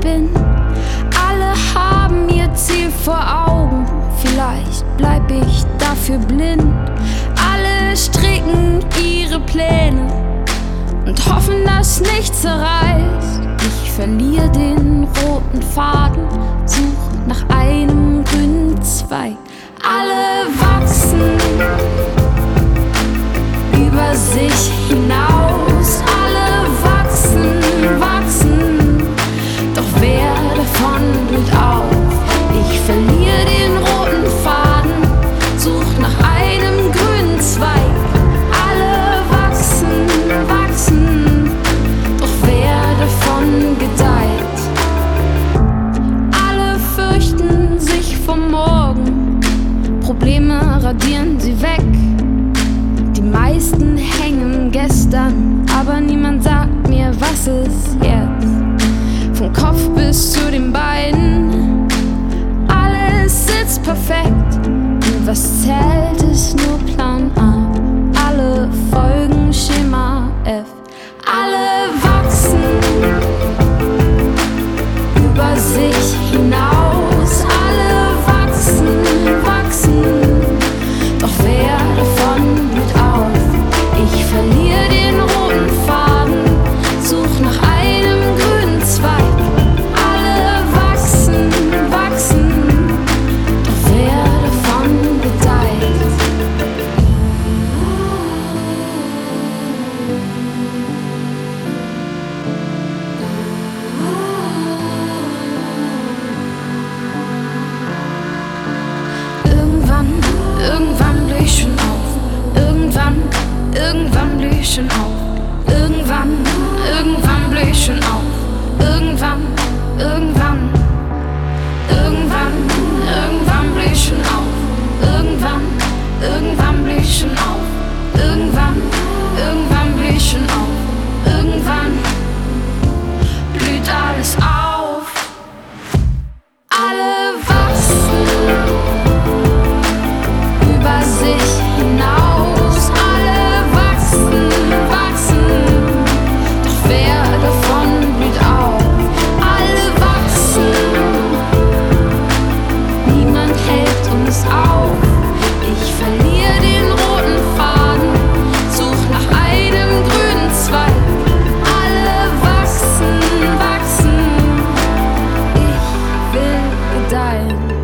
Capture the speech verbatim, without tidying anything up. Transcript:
bin. Alle haben ihr Ziel vor Augen, vielleicht bleib ich dafür blind. Alle stricken ihre Pläne und hoffen, dass nichts zerreißt. Ich verliere den roten Faden, suche nach einem grünen Zweig. Alle wachsen über sich hinaus, alle wachsen, wachsen, doch wer davon blüht auf? Ich verliere den roten Faden, such nach einem grünen Zweig. Alle wachsen, wachsen, doch wer davon gedeiht? Alle fürchten sich vom Morgen, Probleme radieren sie weg. Die meisten hängen gestern, aber niemand sagt mir, was ist jetzt. Vom Kopf bis zu den Beinen, alles sitzt perfekt. Und was zählt, ist nur Plan A. Alle folgen Schema F. Alle wachsen über sich hinaus, alle wachsen, wachsen, doch wer davon blüht auf? Ich verliere den roten Faden, such nach einem grünen Zweig. Alle wachsen, wachsen, doch wer davon gedeiht? Irgendwann, irgendwann blüh ich schon auf. Irgendwann, irgendwann blüh ich schon auf. Irgendwann, irgendwann blüh ich schon auf. Irgendwann, irgendwann, irgendwann, irgendwann blüh ich schon auf. Irgendwann, irgendwann blüh ich schon auf. Irgendwann, irgendwann blüh ich schon auf. Irgendwann blüht alles auf. Alle wachsen über sich hinaus, alle wachsen, wachsen, doch wer davon blüht auf? Alle wachsen, niemand hält uns auf. Ich verliere den roten Faden, such nach einem grünen Zweig. Alle wachsen, wachsen, ich will gedeihen.